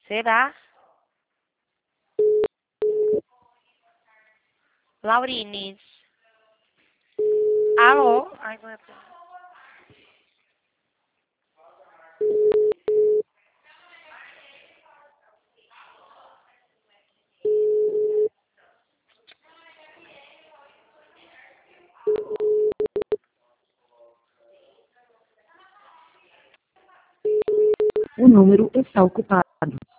Será? Laurines. Alô? Ai, meu Deus. O número está ocupado.